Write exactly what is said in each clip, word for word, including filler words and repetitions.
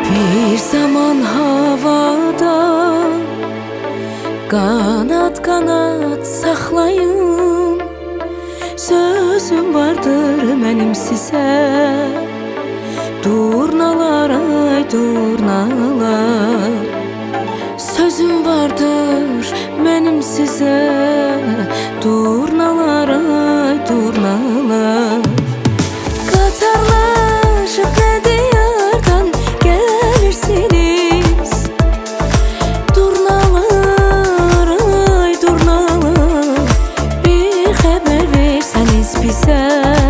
Bir zaman havada kanat kanat saxlayın. Sözüm vardır mənim sizə, durnalar ay durnalar. Sözüm vardır mənim sizə, durnalar ay durnalar. Qatarlaşıb nə diyardan gəlirsiniz, durnalar ay durnalar. Bir xəbər versəniz bizə,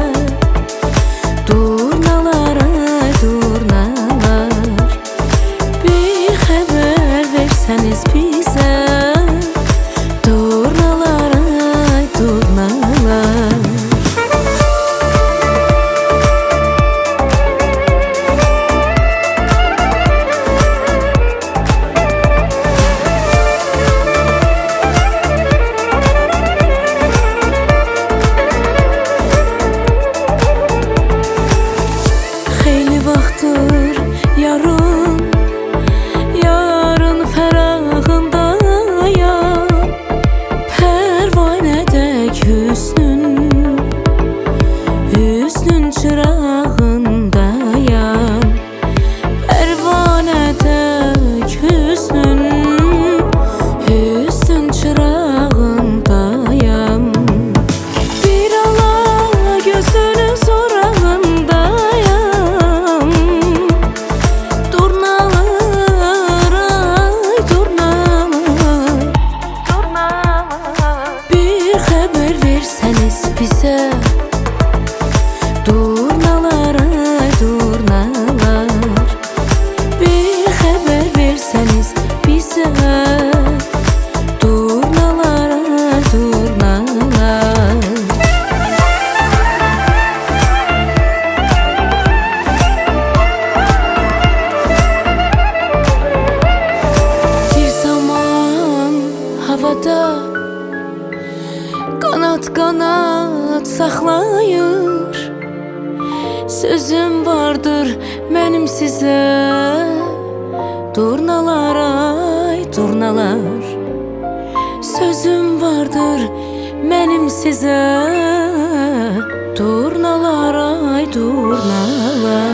durnalar ay durnalar. Bir xəbər versəniz bizə, durnalar ay durnalar. Xeyli vaxtdır yarın, yarın fərağındayam. Pərvanədək hüsnün, hüsnün çırağındayam. Pərvanədək hüsnün, hüsnün çırağındayam. Bir ala gözünün sorağındayam. Durnalar ay durnalar, bir xəbər versəniz bizə, durnalar ay durnalar. Bir xəbər versəniz bizə, durnalar ay durnalar. Bir zaman havada kanat kanat saxlayır. Sözüm vardır mənim sizə, durnalar ay durnalar. Sözüm vardır mənim sizə, durnalar ay durnalar.